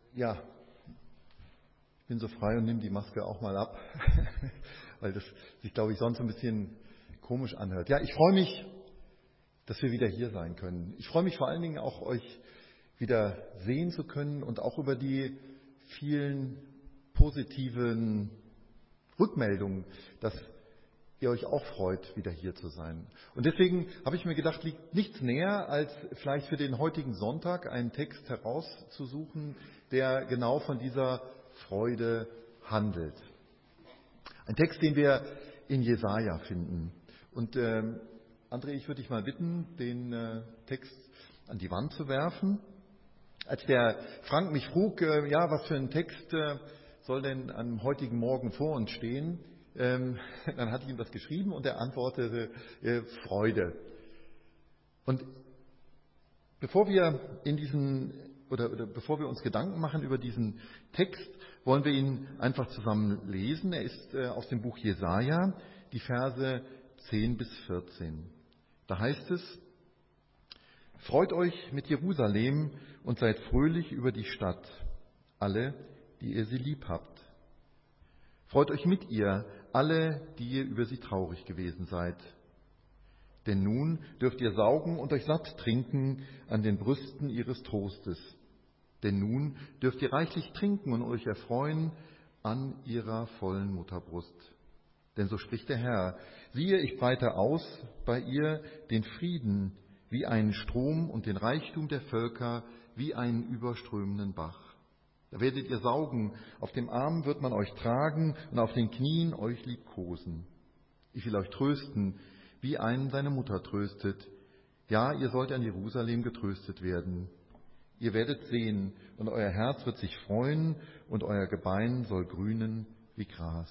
Ja, ich bin so frei und nehme die Maske auch mal ab, weil das sich, glaube ich, sonst ein bisschen komisch anhört. Ja, ich freue mich, dass wir wieder hier sein können. Ich freue mich vor allen Dingen auch, euch wieder sehen zu können und auch über die vielen positiven Rückmeldungen, dass ihr euch auch freut, wieder hier zu sein. Und deswegen habe ich mir gedacht, liegt nichts näher, als vielleicht für den heutigen Sonntag einen Text herauszusuchen, der genau von dieser Freude handelt. Ein Text, den wir in Jesaja finden. Und André, ich würde dich mal bitten, den Text an die Wand zu werfen. Als der Frank mich frug, was für ein Text soll denn am heutigen Morgen vor uns stehen, dann hatte ich ihm das geschrieben und er antwortete Freude. Und bevor wir bevor wir uns Gedanken machen über diesen Text, wollen wir ihn einfach zusammen lesen. Er ist aus dem Buch Jesaja, die Verse 10 bis 14. Da heißt es: Freut euch mit Jerusalem und seid fröhlich über die Stadt, alle, die ihr sie lieb habt. Freut euch mit ihr, alle, die ihr über sie traurig gewesen seid. Denn nun dürft ihr saugen und euch satt trinken an den Brüsten ihres Trostes. Denn nun dürft ihr reichlich trinken und euch erfreuen an ihrer vollen Mutterbrust. Denn so spricht der Herr: Siehe, ich breite aus bei ihr den Frieden wie einen Strom und den Reichtum der Völker wie einen überströmenden Bach. Da werdet ihr saugen, auf dem Arm wird man euch tragen und auf den Knien euch liebkosen. Ich will euch trösten, wie einen seine Mutter tröstet. Ja, ihr sollt an Jerusalem getröstet werden. Ihr werdet sehen, und euer Herz wird sich freuen, und euer Gebein soll grünen wie Gras.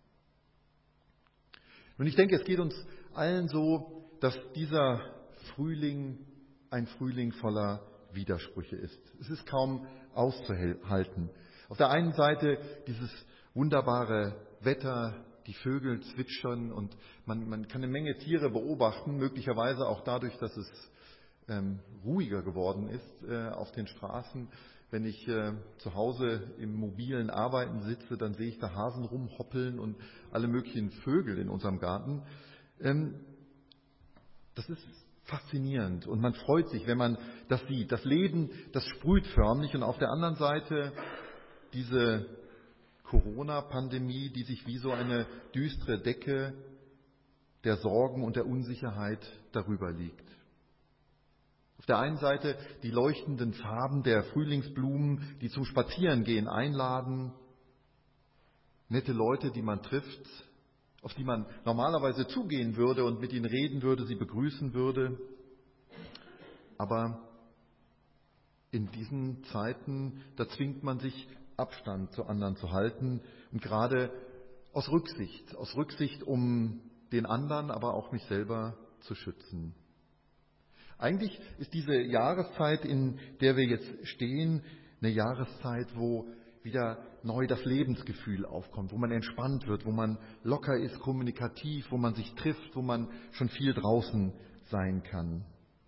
Nun, ich denke, es geht uns allen so, dass dieser Frühling ein Frühling voller Widersprüche ist. Es ist kaum auszuhalten. Auf der einen Seite dieses wunderbare Wetter, die Vögel zwitschern und man kann eine Menge Tiere beobachten, möglicherweise auch dadurch, dass es ruhiger geworden ist auf den Straßen. Wenn ich zu Hause im mobilen Arbeiten sitze, dann sehe ich da Hasen rumhoppeln und alle möglichen Vögel in unserem Garten. Das ist faszinierend und man freut sich, wenn man das sieht. Das Leben, das sprüht förmlich, und auf der anderen Seite diese Corona-Pandemie, die sich wie so eine düstere Decke der Sorgen und der Unsicherheit darüber liegt. Auf der einen Seite die leuchtenden Farben der Frühlingsblumen, die zum Spazierengehen einladen, nette Leute, die man trifft, auf die man normalerweise zugehen würde und mit ihnen reden würde, sie begrüßen würde. Aber in diesen Zeiten, da zwingt man sich, Abstand zu anderen zu halten, und gerade aus Rücksicht, um den anderen, aber auch mich selber zu schützen. Eigentlich ist diese Jahreszeit, in der wir jetzt stehen, eine Jahreszeit, wo wieder neu das Lebensgefühl aufkommt, wo man entspannt wird, wo man locker ist, kommunikativ, wo man sich trifft, wo man schon viel draußen sein kann.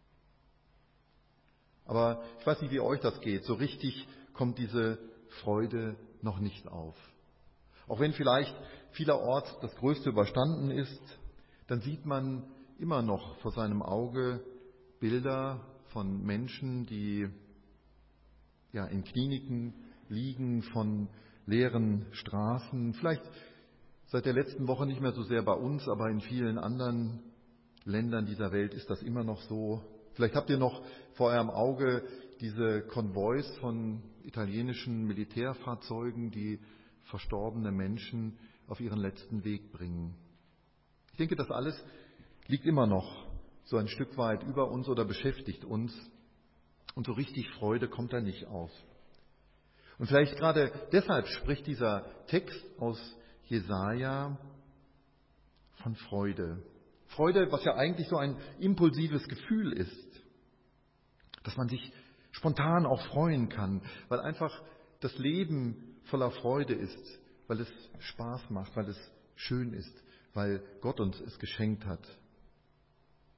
Aber ich weiß nicht, wie euch das geht. So richtig kommt diese Freude noch nicht auf. Auch wenn vielleicht vielerorts das Größte überstanden ist, dann sieht man immer noch vor seinem Auge Bilder von Menschen, die in Kliniken liegen, von leeren Straßen. Vielleicht seit der letzten Woche nicht mehr so sehr bei uns, aber in vielen anderen Ländern dieser Welt ist das immer noch so. Vielleicht habt ihr noch vor eurem Auge diese Konvois von italienischen Militärfahrzeugen, die verstorbene Menschen auf ihren letzten Weg bringen. Ich denke, das alles liegt immer noch so ein Stück weit über uns oder beschäftigt uns. Und so richtig Freude kommt da nicht auf. Und vielleicht gerade deshalb spricht dieser Text aus Jesaja von Freude. Freude, was ja eigentlich so ein impulsives Gefühl ist, dass man sich spontan auch freuen kann, weil einfach das Leben voller Freude ist, weil es Spaß macht, weil es schön ist, weil Gott uns es geschenkt hat.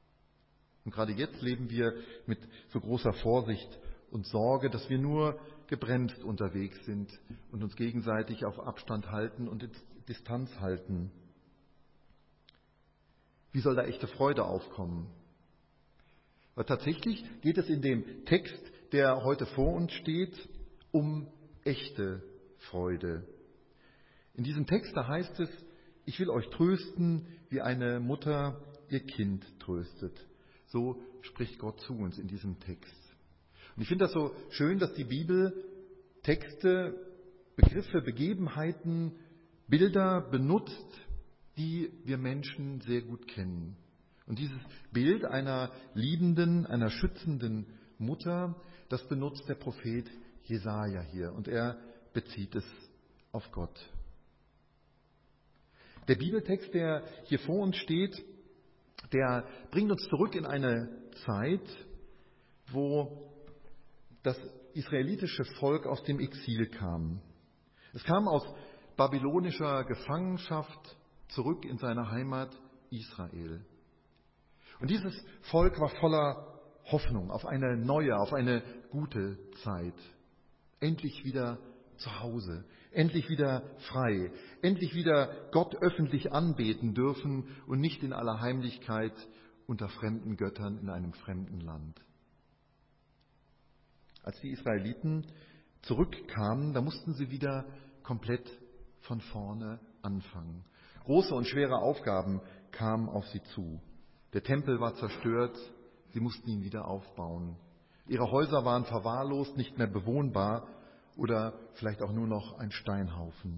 Und gerade jetzt leben wir mit so großer Vorsicht und Sorge, dass wir nur gebremst unterwegs sind und uns gegenseitig auf Abstand halten und Distanz halten. Wie soll da echte Freude aufkommen? Weil tatsächlich geht es in dem Text, der heute vor uns steht, um echte Freude. In diesem Text, da heißt es, ich will euch trösten, wie eine Mutter ihr Kind tröstet. So spricht Gott zu uns in diesem Text. Und ich finde das so schön, dass die Bibel Texte, Begriffe, Begebenheiten, Bilder benutzt, die wir Menschen sehr gut kennen. Und dieses Bild einer liebenden, einer schützenden Mutter, das benutzt der Prophet Jesaja hier. Und er bezieht es auf Gott. Der Bibeltext, der hier vor uns steht, der bringt uns zurück in eine Zeit, wo das israelitische Volk aus dem Exil kam. Es kam aus babylonischer Gefangenschaft zurück in seine Heimat Israel. Und dieses Volk war voller Hoffnung auf eine neue, auf eine gute Zeit. Endlich wieder zu Hause, endlich wieder frei, endlich wieder Gott öffentlich anbeten dürfen und nicht in aller Heimlichkeit unter fremden Göttern in einem fremden Land. Als die Israeliten zurückkamen, da mussten sie wieder komplett von vorne anfangen. Große und schwere Aufgaben kamen auf sie zu. Der Tempel war zerstört, sie mussten ihn wieder aufbauen. Ihre Häuser waren verwahrlost, nicht mehr bewohnbar oder vielleicht auch nur noch ein Steinhaufen.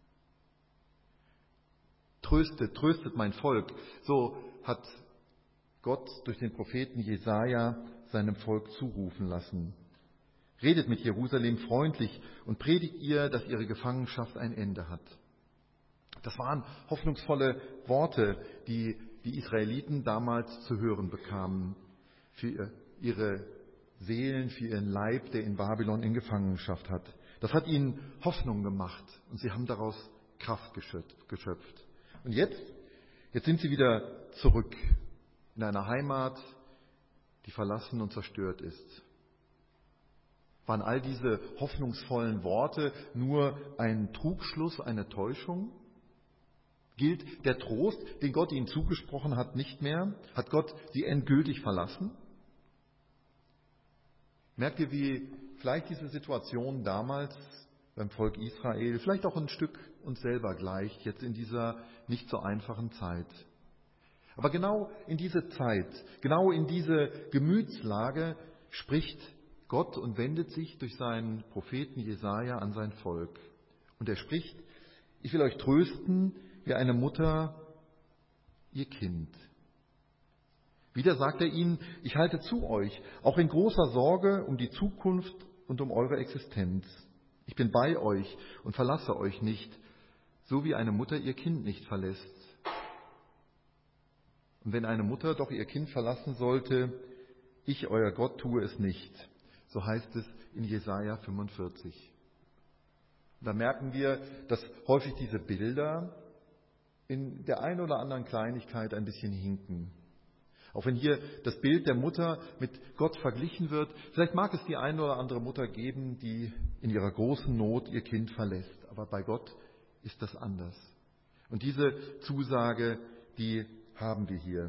Tröstet, tröstet mein Volk, so hat Gott durch den Propheten Jesaja seinem Volk zurufen lassen. Redet mit Jerusalem freundlich und predigt ihr, dass ihre Gefangenschaft ein Ende hat. Das waren hoffnungsvolle Worte, die die Israeliten damals zu hören bekamen für ihre Seelen, für ihren Leib, der in Babylon in Gefangenschaft hat. Das hat ihnen Hoffnung gemacht und sie haben daraus Kraft geschöpft. Und jetzt sind sie wieder zurück in einer Heimat, die verlassen und zerstört ist. Waren all diese hoffnungsvollen Worte nur ein Trugschluss, eine Täuschung? Gilt der Trost, den Gott ihnen zugesprochen hat, nicht mehr? Hat Gott sie endgültig verlassen? Merkt ihr, wie vielleicht diese Situation damals beim Volk Israel, vielleicht auch ein Stück uns selber gleicht, jetzt in dieser nicht so einfachen Zeit? Aber genau in diese Zeit, genau in diese Gemütslage spricht Gott und wendet sich durch seinen Propheten Jesaja an sein Volk. Und er spricht, ich will euch trösten, wie eine Mutter ihr Kind. Wieder sagt er ihnen, ich halte zu euch, auch in großer Sorge um die Zukunft und um eure Existenz. Ich bin bei euch und verlasse euch nicht, so wie eine Mutter ihr Kind nicht verlässt. Und wenn eine Mutter doch ihr Kind verlassen sollte, ich, euer Gott, tue es nicht. So heißt es in Jesaja 45. Und da merken wir, dass häufig diese Bilder in der einen oder anderen Kleinigkeit ein bisschen hinken. Auch wenn hier das Bild der Mutter mit Gott verglichen wird, vielleicht mag es die eine oder andere Mutter geben, die in ihrer großen Not ihr Kind verlässt. Aber bei Gott ist das anders. Und diese Zusage, die haben wir hier.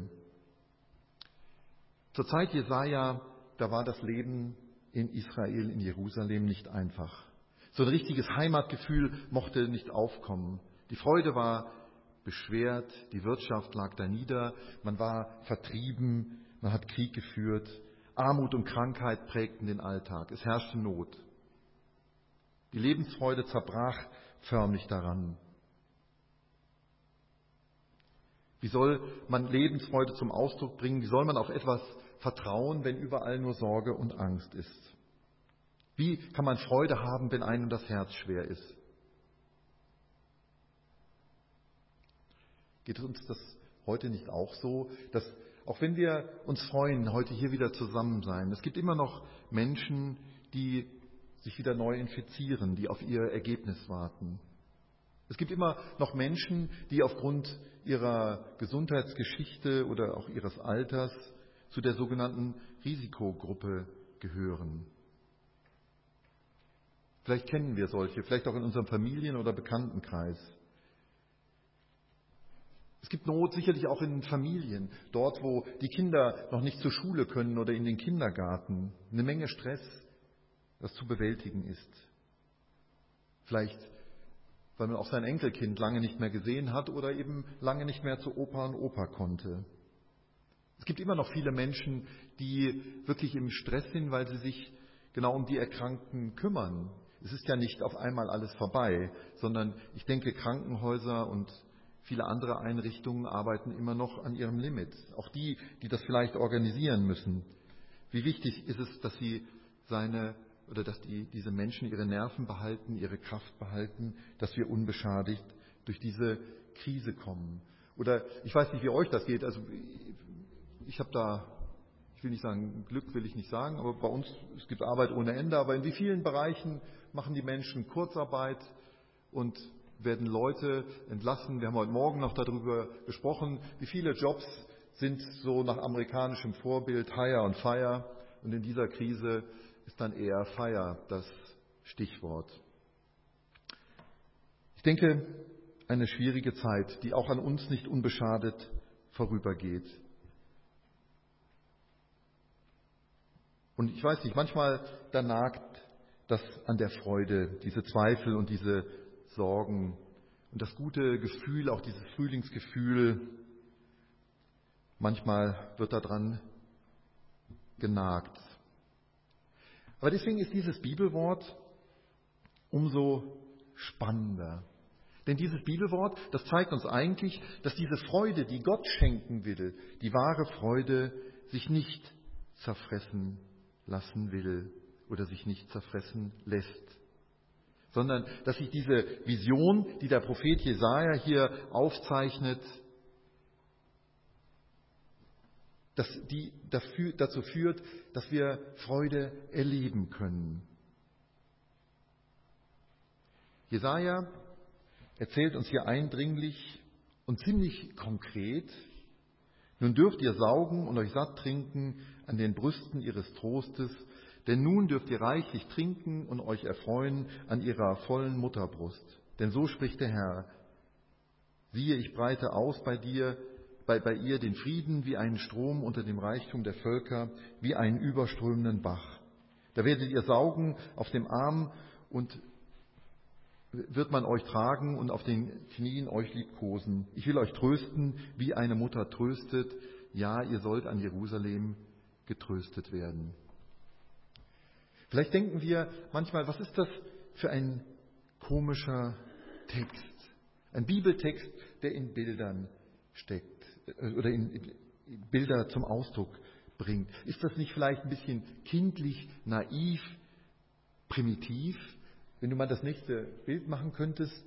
Zur Zeit Jesaja, da war das Leben in Israel, in Jerusalem nicht einfach. So ein richtiges Heimatgefühl mochte nicht aufkommen. Die Freude war beschwert, die Wirtschaft lag da nieder, man war vertrieben, man hat Krieg geführt, Armut und Krankheit prägten den Alltag, es herrschte Not. Die Lebensfreude zerbrach förmlich daran. Wie soll man Lebensfreude zum Ausdruck bringen? Wie soll man auf etwas vertrauen, wenn überall nur Sorge und Angst ist? Wie kann man Freude haben, wenn einem das Herz schwer ist? Geht es uns das heute nicht auch so, dass auch wenn wir uns freuen, heute hier wieder zusammen sein, es gibt immer noch Menschen, die sich wieder neu infizieren, die auf ihr Ergebnis warten. Es gibt immer noch Menschen, die aufgrund ihrer Gesundheitsgeschichte oder auch ihres Alters zu der sogenannten Risikogruppe gehören. Vielleicht kennen wir solche, vielleicht auch in unserem Familien- oder Bekanntenkreis. Es gibt Not sicherlich auch in Familien, dort wo die Kinder noch nicht zur Schule können oder in den Kindergarten. Eine Menge Stress, das zu bewältigen ist. Vielleicht, weil man auch sein Enkelkind lange nicht mehr gesehen hat oder eben lange nicht mehr zu Opa und Opa konnte. Es gibt immer noch viele Menschen, die wirklich im Stress sind, weil sie sich genau um die Erkrankten kümmern. Es ist ja nicht auf einmal alles vorbei, sondern ich denke, Krankenhäuser und viele andere Einrichtungen arbeiten immer noch an ihrem Limit. Auch die, die das vielleicht organisieren müssen. Wie wichtig ist es, dass diese Menschen ihre Nerven behalten, ihre Kraft behalten, dass wir unbeschadigt durch diese Krise kommen. Oder ich weiß nicht, wie euch das geht. Also ich habe da, ich will nicht sagen, Glück will ich nicht sagen, aber bei uns, es gibt Arbeit ohne Ende, aber in wie vielen Bereichen machen die Menschen Kurzarbeit und werden Leute entlassen. Wir haben heute Morgen noch darüber gesprochen, wie viele Jobs sind so nach amerikanischem Vorbild Hire and Fire. Und in dieser Krise ist dann eher Fire das Stichwort. Ich denke, eine schwierige Zeit, die auch an uns nicht unbeschadet vorübergeht. Und ich weiß nicht, manchmal da nagt das an der Freude, diese Zweifel und diese Sorgen und das gute Gefühl, auch dieses Frühlingsgefühl, manchmal wird daran genagt. Aber deswegen ist dieses Bibelwort umso spannender. Denn dieses Bibelwort, das zeigt uns eigentlich, dass diese Freude, die Gott schenken will, die wahre Freude, sich nicht zerfressen lassen will oder sich nicht zerfressen lässt. Sondern dass sich diese Vision, die der Prophet Jesaja hier aufzeichnet, dass die dazu führt, dass wir Freude erleben können. Jesaja erzählt uns hier eindringlich und ziemlich konkret: Nun dürft ihr saugen und euch satt trinken an den Brüsten ihres Trostes, denn nun dürft ihr reichlich trinken und euch erfreuen an ihrer vollen Mutterbrust. Denn so spricht der Herr: Siehe, ich breite aus bei ihr den Frieden wie einen Strom unter dem Reichtum der Völker, wie einen überströmenden Bach. Da werdet ihr saugen auf dem Arm und wird man euch tragen und auf den Knien euch liebkosen. Ich will euch trösten, wie eine Mutter tröstet. Ja, ihr sollt an Jerusalem getröstet werden. Vielleicht denken wir manchmal, was ist das für ein komischer Text? Ein Bibeltext, der in Bildern steckt oder in Bilder zum Ausdruck bringt. Ist das nicht vielleicht ein bisschen kindlich, naiv, primitiv? Wenn du mal das nächste Bild machen könntest.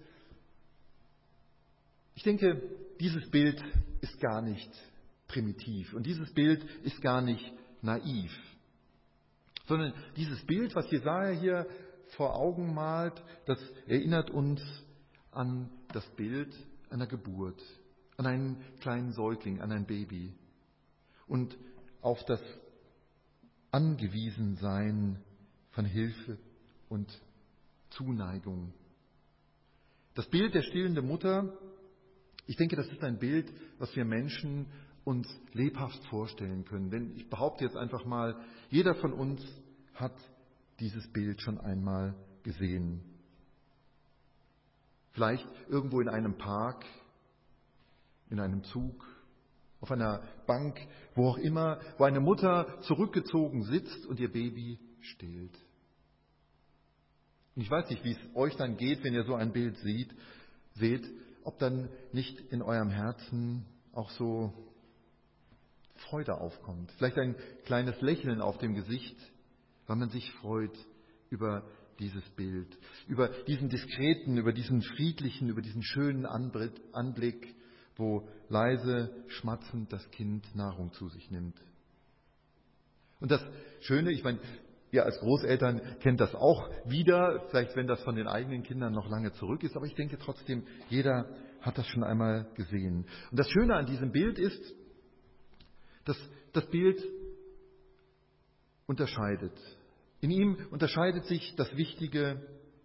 Ich denke, dieses Bild ist gar nicht primitiv und dieses Bild ist gar nicht naiv, sondern dieses Bild, was Jesaja hier vor Augen malt, das erinnert uns an das Bild einer Geburt, an einen kleinen Säugling, an ein Baby und auf das Angewiesensein von Hilfe und Zuneigung. Das Bild der stillenden Mutter, ich denke, das ist ein Bild, was wir Menschen uns lebhaft vorstellen können. Denn ich behaupte jetzt einfach mal, jeder von uns hat dieses Bild schon einmal gesehen. Vielleicht irgendwo in einem Park, in einem Zug, auf einer Bank, wo auch immer, wo eine Mutter zurückgezogen sitzt und ihr Baby stillt. Und ich weiß nicht, wie es euch dann geht, wenn ihr so ein Bild seht, ob dann nicht in eurem Herzen auch so Freude aufkommt. Vielleicht ein kleines Lächeln auf dem Gesicht, weil man sich freut über dieses Bild, über diesen diskreten, über diesen friedlichen, über diesen schönen Anblick, wo leise schmatzend das Kind Nahrung zu sich nimmt. Und das Schöne, ich meine, ihr als Großeltern kennt das auch wieder, vielleicht wenn das von den eigenen Kindern noch lange zurück ist, aber ich denke trotzdem, jeder hat das schon einmal gesehen. Und das Schöne an diesem Bild ist, dass das Bild unterscheidet. In ihm unterscheidet sich das Wichtige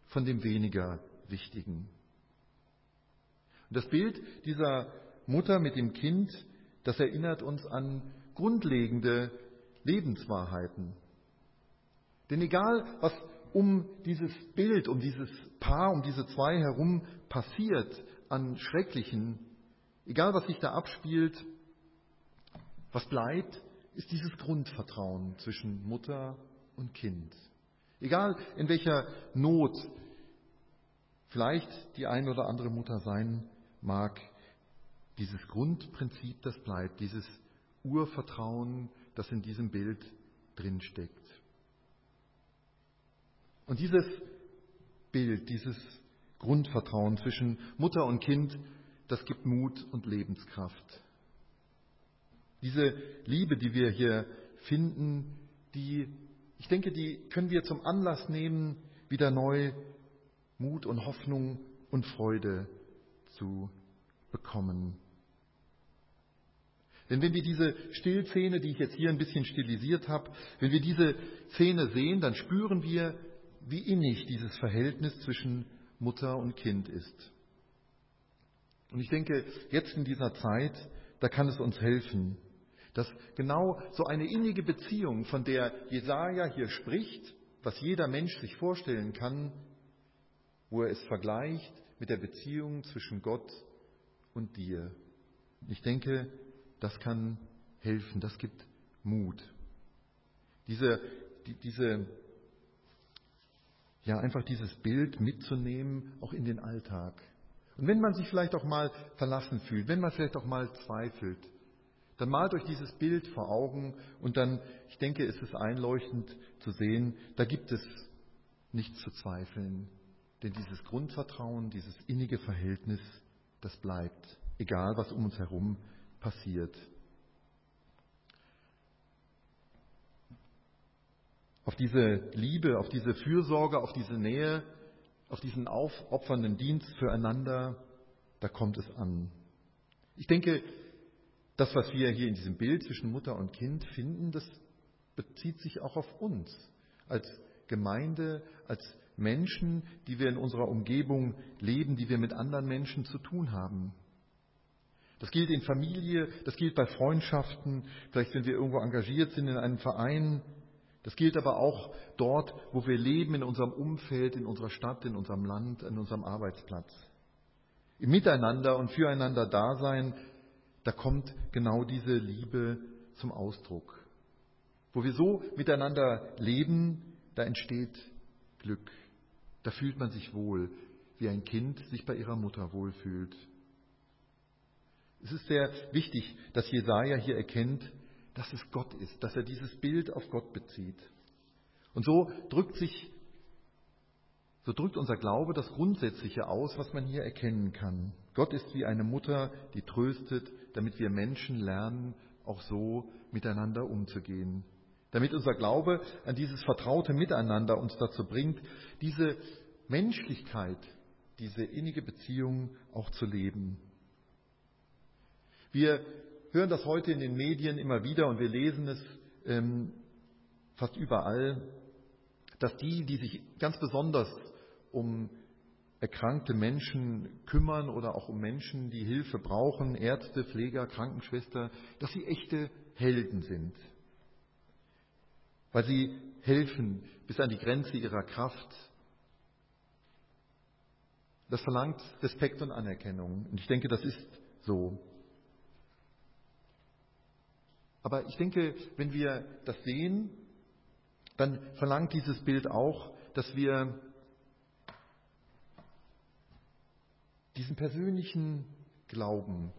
von dem weniger Wichtigen. Und das Bild dieser Mutter mit dem Kind, das erinnert uns an grundlegende Lebenswahrheiten. Denn egal, was um dieses Bild, um dieses Paar, um diese zwei herum passiert an Schrecklichen, egal, was sich da abspielt, was bleibt, ist dieses Grundvertrauen zwischen Mutter und Kind. Egal, in welcher Not vielleicht die eine oder andere Mutter sein mag, dieses Grundprinzip, das bleibt, dieses Urvertrauen, das in diesem Bild drinsteckt. Und dieses Bild, dieses Grundvertrauen zwischen Mutter und Kind, das gibt Mut und Lebenskraft. Diese Liebe, die wir hier finden, ich denke, die können wir zum Anlass nehmen, wieder neu Mut und Hoffnung und Freude zu bekommen. Denn wenn wir diese Stillszene, die ich jetzt hier ein bisschen stilisiert habe, wenn wir diese Szene sehen, dann spüren wir, wie innig dieses Verhältnis zwischen Mutter und Kind ist. Und ich denke, jetzt in dieser Zeit, da kann es uns helfen, dass genau so eine innige Beziehung, von der Jesaja hier spricht, was jeder Mensch sich vorstellen kann, wo er es vergleicht mit der Beziehung zwischen Gott und dir. Ich denke, das kann helfen, das gibt Mut. Einfach dieses Bild mitzunehmen, auch in den Alltag. Und wenn man sich vielleicht auch mal verlassen fühlt, wenn man vielleicht auch mal zweifelt, dann malt euch dieses Bild vor Augen und dann, ich denke, ist es einleuchtend zu sehen, da gibt es nichts zu zweifeln. Denn dieses Grundvertrauen, dieses innige Verhältnis, das bleibt, egal was um uns herum passiert. Auf diese Liebe, auf diese Fürsorge, auf diese Nähe, auf diesen aufopfernden Dienst füreinander, da kommt es an. Ich denke, das, was wir hier in diesem Bild zwischen Mutter und Kind finden, das bezieht sich auch auf uns als Gemeinde, als Menschen, die wir in unserer Umgebung leben, die wir mit anderen Menschen zu tun haben. Das gilt in Familie, das gilt bei Freundschaften, vielleicht wenn wir irgendwo engagiert sind in einem Verein. Das gilt aber auch dort, wo wir leben, in unserem Umfeld, in unserer Stadt, in unserem Land, an unserem Arbeitsplatz. Im Miteinander und Füreinander Dasein, da kommt genau diese Liebe zum Ausdruck. Wo wir so miteinander leben, da entsteht Glück. Da fühlt man sich wohl, wie ein Kind sich bei ihrer Mutter wohlfühlt. Es ist sehr wichtig, dass Jesaja hier erkennt, dass es Gott ist, dass er dieses Bild auf Gott bezieht. Und so drückt unser Glaube das Grundsätzliche aus, was man hier erkennen kann. Gott ist wie eine Mutter, die tröstet, damit wir Menschen lernen, auch so miteinander umzugehen. Damit unser Glaube an dieses vertraute Miteinander uns dazu bringt, diese Menschlichkeit, diese innige Beziehung auch zu leben. Wir hören das heute in den Medien immer wieder und wir lesen es fast überall, dass die sich ganz besonders um erkrankte Menschen kümmern oder auch um Menschen, die Hilfe brauchen, Ärzte, Pfleger, Krankenschwester, dass sie echte Helden sind. Weil sie helfen bis an die Grenze ihrer Kraft. Das verlangt Respekt und Anerkennung. Und ich denke, das ist so. Aber ich denke, wenn wir das sehen, dann verlangt dieses Bild auch, dass wir diesen persönlichen Glauben,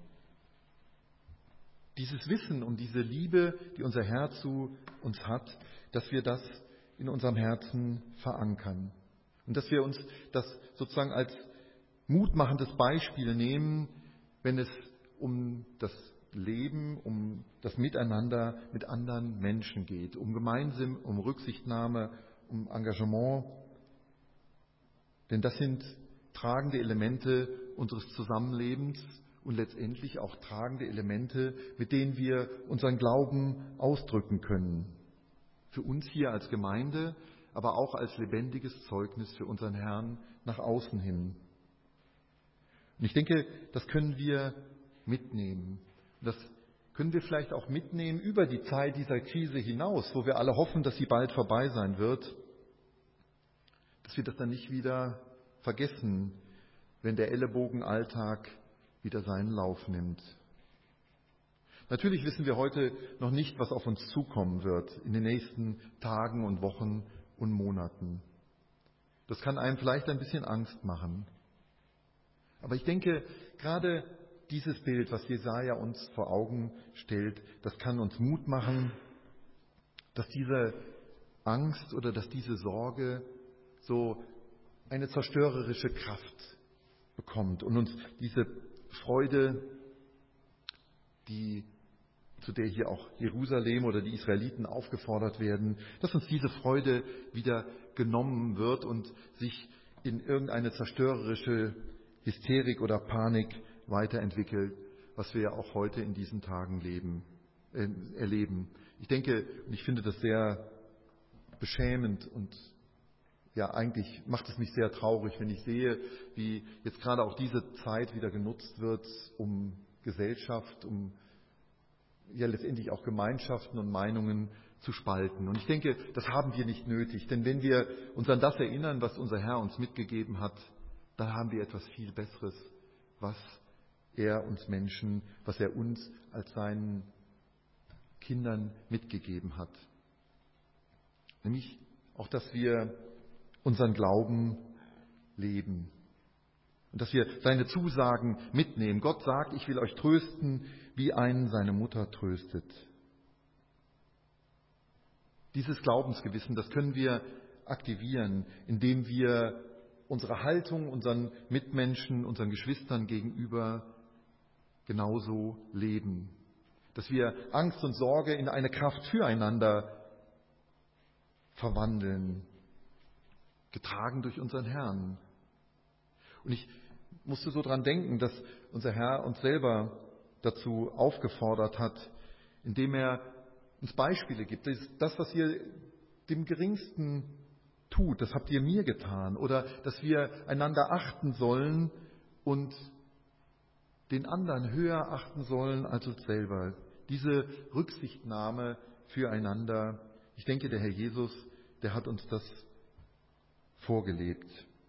dieses Wissen um diese Liebe, die unser Herr zu uns hat, dass wir das in unserem Herzen verankern. Und dass wir uns das sozusagen als mutmachendes Beispiel nehmen, wenn es um das Leben, um das Miteinander mit anderen Menschen geht, um Gemeinsam, um Rücksichtnahme, um Engagement. Denn das sind tragende Elemente unseres Zusammenlebens und letztendlich auch tragende Elemente, mit denen wir unseren Glauben ausdrücken können. Für uns hier als Gemeinde, aber auch als lebendiges Zeugnis für unseren Herrn nach außen hin. Und ich denke, das können wir mitnehmen. Das können wir vielleicht auch mitnehmen über die Zeit dieser Krise hinaus, wo wir alle hoffen, dass sie bald vorbei sein wird, dass wir das dann nicht wieder vergessen, wenn der Ellenbogenalltag wieder seinen Lauf nimmt. Natürlich wissen wir heute noch nicht, was auf uns zukommen wird in den nächsten Tagen und Wochen und Monaten. Das kann einem vielleicht ein bisschen Angst machen. Aber ich denke, gerade dieses Bild, was Jesaja uns vor Augen stellt, das kann uns Mut machen, dass diese Angst oder dass diese Sorge so eine zerstörerische Kraft bekommt und uns diese Freude, zu der hier auch Jerusalem oder die Israeliten aufgefordert werden, dass uns diese Freude wieder genommen wird und sich in irgendeine zerstörerische Hysterik oder Panik weiterentwickelt, was wir ja auch heute in diesen Tagen erleben. Ich denke, und ich finde das sehr beschämend und ja, eigentlich macht es mich sehr traurig, wenn ich sehe, wie jetzt gerade auch diese Zeit wieder genutzt wird, um Gesellschaft, um ja letztendlich auch Gemeinschaften und Meinungen zu spalten. Und ich denke, das haben wir nicht nötig, denn wenn wir uns an das erinnern, was unser Herr uns mitgegeben hat, dann haben wir etwas viel Besseres, was er uns als seinen Kindern mitgegeben hat. Nämlich auch, dass wir unseren Glauben leben und dass wir seine Zusagen mitnehmen. Gott sagt, ich will euch trösten, wie einen seine Mutter tröstet. Dieses Glaubensgewissen, das können wir aktivieren, indem wir unsere Haltung unseren Mitmenschen, unseren Geschwistern gegenüber genauso leben. Dass wir Angst und Sorge in eine Kraft füreinander verwandeln, getragen durch unseren Herrn. Und ich musste so dran denken, dass unser Herr uns selber dazu aufgefordert hat, indem er uns Beispiele gibt. Das, was ihr dem Geringsten tut, das habt ihr mir getan. Oder dass wir einander achten sollen und den anderen höher achten sollen als uns selber. Diese Rücksichtnahme füreinander. Ich denke, der Herr Jesus, der hat uns das vorgelebt.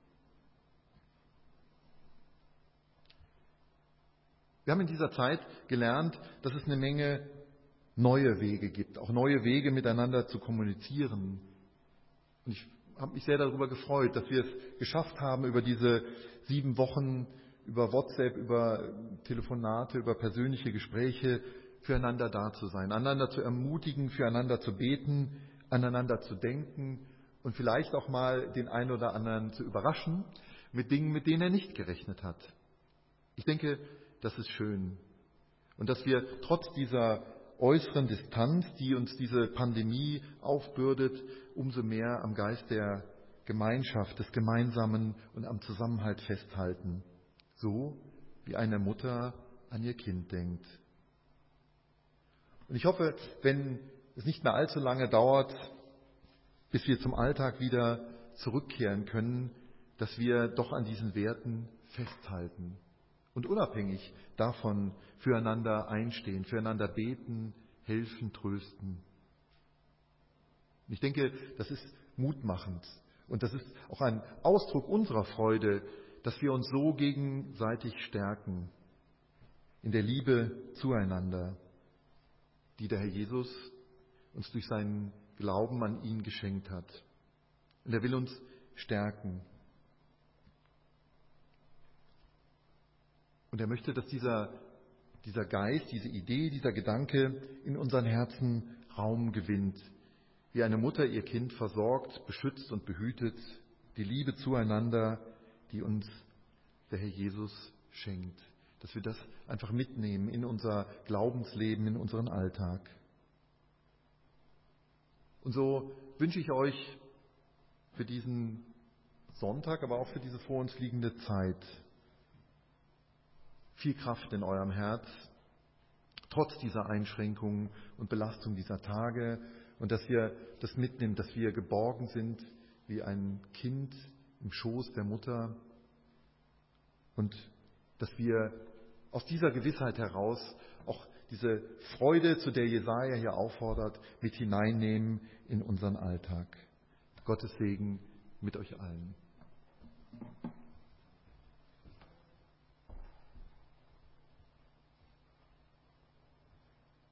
Wir haben in dieser Zeit gelernt, dass es eine Menge neue Wege gibt, auch neue Wege miteinander zu kommunizieren. Und ich habe mich sehr darüber gefreut, dass wir es geschafft haben, über diese 7 Wochen, über WhatsApp, über Telefonate, über persönliche Gespräche füreinander da zu sein, einander zu ermutigen, füreinander zu beten, aneinander zu denken und vielleicht auch mal den einen oder anderen zu überraschen mit Dingen, mit denen er nicht gerechnet hat. Ich denke, das ist schön. Und dass wir trotz dieser äußeren Distanz, die uns diese Pandemie aufbürdet, umso mehr am Geist der Gemeinschaft, des Gemeinsamen und am Zusammenhalt festhalten. So wie eine Mutter an ihr Kind denkt. Und ich hoffe, wenn es nicht mehr allzu lange dauert, bis wir zum Alltag wieder zurückkehren können, dass wir doch an diesen Werten festhalten und unabhängig davon füreinander einstehen, füreinander beten, helfen, trösten. Und ich denke, das ist mutmachend und das ist auch ein Ausdruck unserer Freude, dass wir uns so gegenseitig stärken in der Liebe zueinander, die der Herr Jesus uns durch seinen Glauben an ihn geschenkt hat. Und er will uns stärken. Und er möchte, dass dieser Geist, diese Idee, dieser Gedanke in unseren Herzen Raum gewinnt. Wie eine Mutter ihr Kind versorgt, beschützt und behütet, die Liebe zueinander, die uns der Herr Jesus schenkt. Dass wir das einfach mitnehmen in unser Glaubensleben, in unseren Alltag. Und so wünsche ich euch für diesen Sonntag, aber auch für diese vor uns liegende Zeit viel Kraft in eurem Herz, trotz dieser Einschränkungen und Belastung dieser Tage und dass wir das mitnehmen, dass wir geborgen sind wie ein Kind im Schoß der Mutter und dass wir aus dieser Gewissheit heraus auch diese Freude, zu der Jesaja hier auffordert, mit hineinnehmen in unseren Alltag. Gottes Segen mit euch allen.